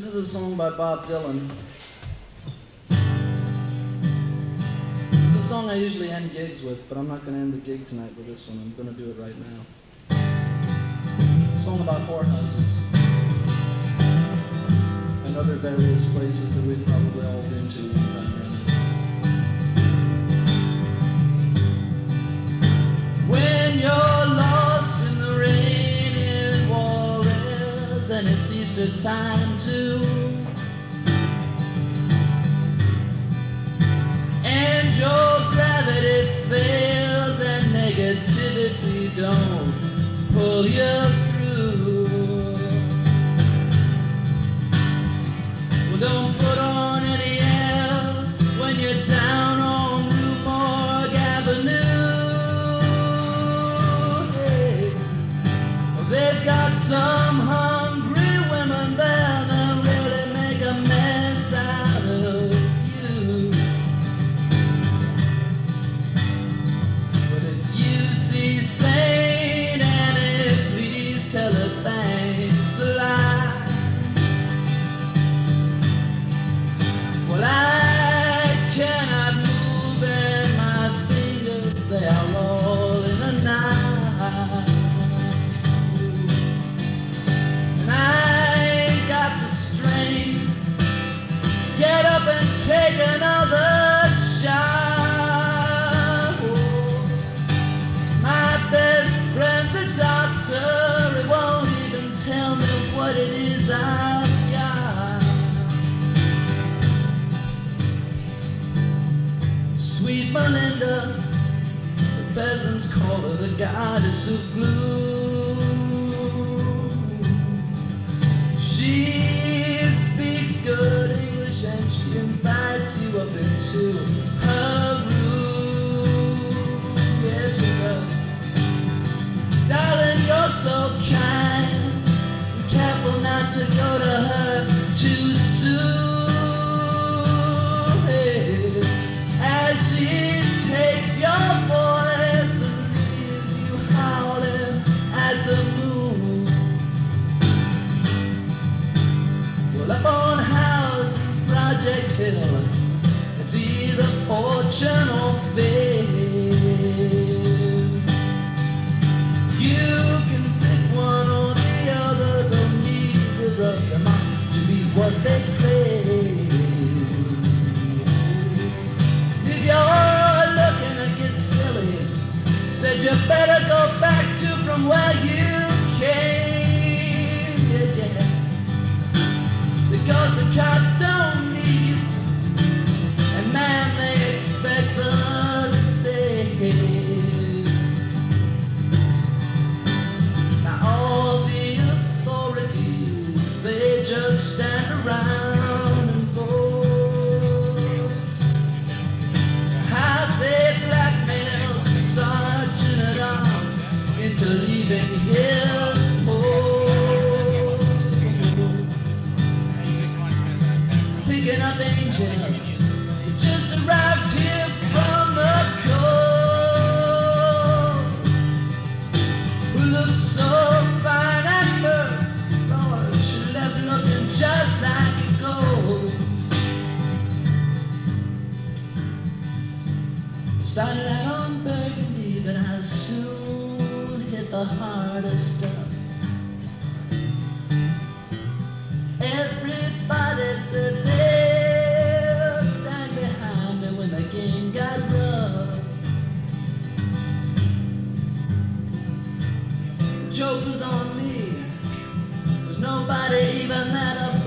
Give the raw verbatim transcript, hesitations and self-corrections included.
is a song by Bob Dylan. It's a song I usually end gigs with, but I'm not going to end the gig tonight with this one. I'm going to do it right now. A song about whorehouses and other various places that we've probably all been to one time or another. When you're lost in the rain in Juarez and it's Easter time too, and your gravity fails and negativity don't pull you through, well, don't put on any else when you're down on Rue Morgue Avenue. Hey, well, they've got some hungry women there that really make a mess out of you. But if you see Saint Annie, please tell her thanks a lot. Well, I cannot move and my fingers, they are all in a knot. And I ain't got the strength to get up and take another shot. Oh, my best friend, the doctor, he won't even tell me what it is I've got. Sweet Melinda, the peasants call her the goddess of gloom. She speaks good English and she invites you up into her room. Yes, she does. Darling, you're so kind. Be careful not to go to her too soon. Hey, as she takes your voice and leaves you howling at the moon. Well, up on Housing Project Hill, it's either fortune or fate. You can pick one or the other, don't need to rub them up to be what they say. If you're looking to get silly, said you better go back to from where you came. Yes, yeah. Because the cops don't need you, and man, they expect the same. Now all the authorities, they just stand around and boast how they blackmailed the sergeant at arms into leaving his post. Picking up Angel, he just arrived here from the coast, who looked so fine at first, Lord, she left looking just like a ghost. Started out on Burgundy, but I soon hit the harder stuff. Everybody said they'd stand behind me when the game got rough. The joke was on me, 'cause nobody even that up